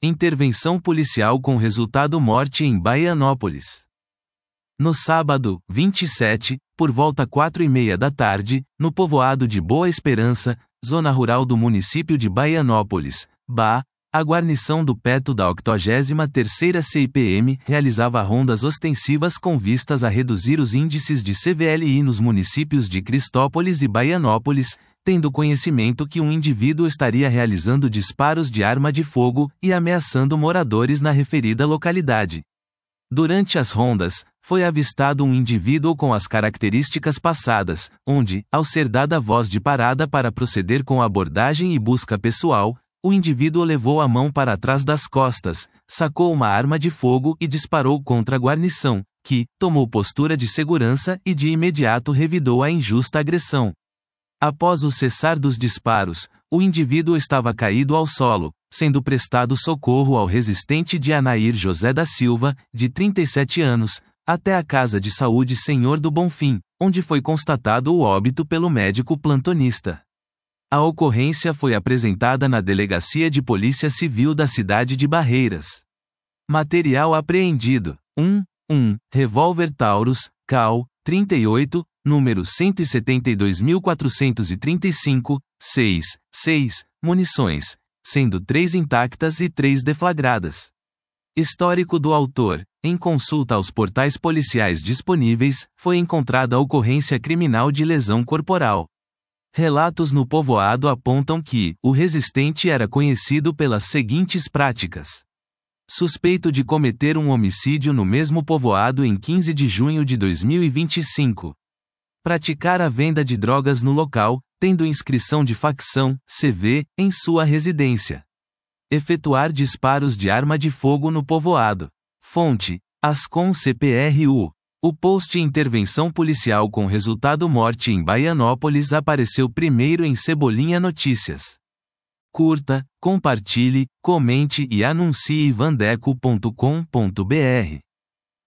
Intervenção policial com resultado morte em Baianópolis. No sábado, 27, por volta 4h30 da tarde, no povoado de Boa Esperança, zona rural do município de Baianópolis, BA, a guarnição do PETO da 83ª CIPM realizava rondas ostensivas com vistas a reduzir os índices de CVLI nos municípios de Cristópolis e Baianópolis, tendo conhecimento que um indivíduo estaria realizando disparos de arma de fogo e ameaçando moradores na referida localidade. Durante as rondas, foi avistado um indivíduo com as características passadas, onde, ao ser dada voz de parada para proceder com abordagem e busca pessoal, o indivíduo levou a mão para trás das costas, sacou uma arma de fogo e disparou contra a guarnição, que tomou postura de segurança e de imediato revidou a injusta agressão. Após o cessar dos disparos, o indivíduo estava caído ao solo, sendo prestado socorro ao resistente Dianair José da Silva, de 37 anos, até a Casa de Saúde Senhor do Bonfim, onde foi constatado o óbito pelo médico plantonista. A ocorrência foi apresentada na Delegacia de Polícia Civil da cidade de Barreiras. Material apreendido: 1 revólver Taurus, cal. 38, número 172.435, 6 munições, sendo 3 intactas e 3 deflagradas. Histórico do autor: em consulta aos portais policiais disponíveis, foi encontrada a ocorrência criminal de lesão corporal. Relatos no povoado apontam que o resistente era conhecido pelas seguintes práticas. Suspeito de cometer um homicídio no mesmo povoado em 15 de junho de 2025. Praticar a venda de drogas no local, tendo inscrição de facção, CV, em sua residência. Efetuar disparos de arma de fogo no povoado. Fonte: Ascom CPRU. O post Intervenção policial com resultado morte em Baianópolis apareceu primeiro em Cebolinha Notícias. Curta, compartilhe, comente e anuncie vandeco.com.br.